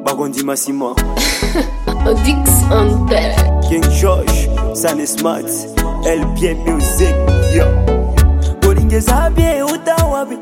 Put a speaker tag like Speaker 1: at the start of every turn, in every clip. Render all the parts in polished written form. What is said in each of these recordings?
Speaker 1: Bagondi Massimo
Speaker 2: Dix on deck.
Speaker 1: King Josh, Sunny Smart, LPM Music, yo. Bolinge zabie utawabi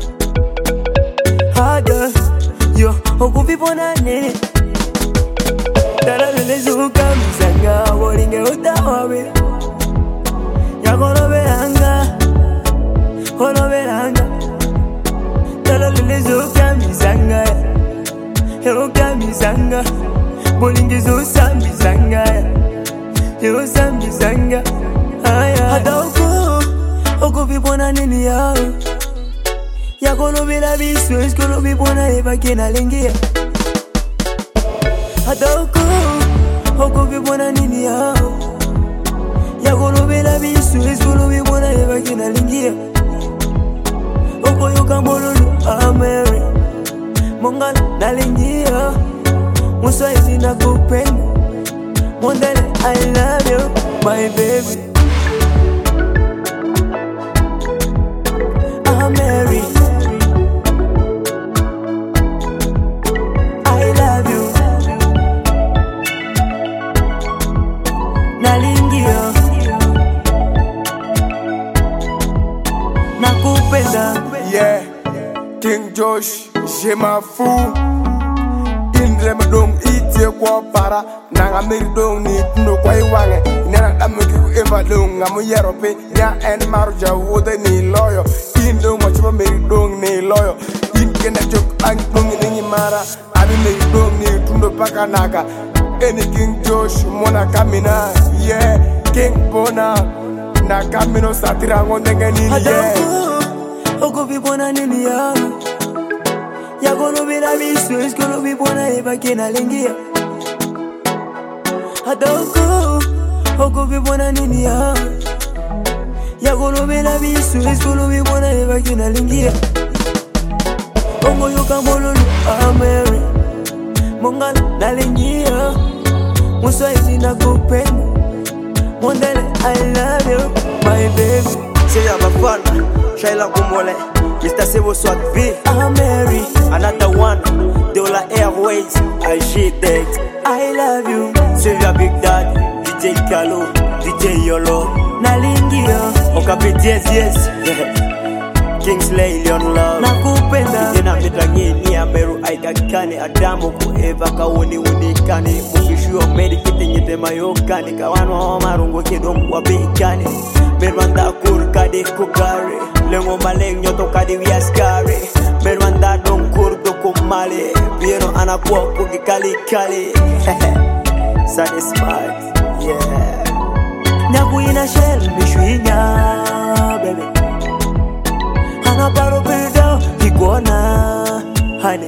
Speaker 1: Haga, yo, okupi pona nene Tala lele zuka mizanga, bolinge utawabi Ya koloberanga, koloberanga Tala lele zuka mizanga, zuka mizanga Bolinge zuka mizanga Yo sambi sanga hata uko vipona nini yao Yako nobila bisu esko vipona eva kena lengia hata uko vipona nini yao Yako nobila bisu esko vipona eva kena lengia Oko yoka molulu amere Mongala na lengia Muswahili na kupenda Mondele, I love you, my baby. I'm Mary. I love you. Nalingio. Nakupenda.
Speaker 3: Yeah, King Josh, je m'en fous. Indre madong ite kwa para nanga mirdong ni no kwa iwange nena damuki eva dong ngamu yerope nya en maruja wode ni loyo indo machuma mirdong ni loyo inkena jok ang dong ni mara abi mirdong ni tundo paka naka eni King Josh mona kamina yeah King Bona na kamino satira ngonde ngani yeah
Speaker 1: Oko vipona nini ya Yako nobila bisu esko vipona eva kena lengia hata uko vipona nini ya Yako nobila bisu esko vipona eva kena lengia Ongo yoka molulu amere Mongala na lengia Muswahili na kupenda Mondele I love you my baby
Speaker 4: Say ya bafana Shaila kumole Mr. Sebo Swag B
Speaker 1: I'm Mary
Speaker 4: Another one Dola Airways I shit that
Speaker 1: I love you
Speaker 4: Sylvia Big Dad DJ Kalo DJ Yolo
Speaker 1: Nalingio
Speaker 4: Okapi yes Kingsley Leon Love
Speaker 1: Nakupenda
Speaker 4: Jena mitangini ya meru aikakane Adamu kueva kawoni unikane Mufishuo medikite nyete mayokane Kawano marungo kidomu wabikane Merwanda kurkade kukare Lengo maleng nyoto kadi wiaskare Merwanda don kurdo kumale Piero anakuwa kukikali kali Sunny Smart yeah
Speaker 1: Nyakuina shell mishwinya baby Hana paro perda Kikuona honey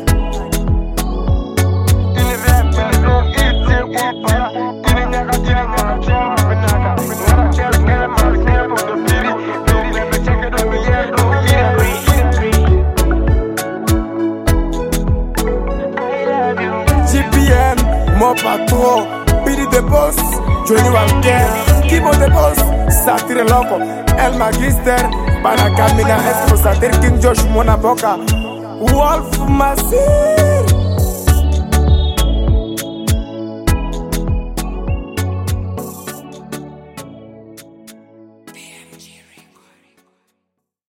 Speaker 3: GPM, mon patron, Billy the Boss, Johnny Walker, Kibo the Boss, Satire Loco, El Magister, Banakamina, Esco Satir, King Josh, Mona Boca, Wolf Masir.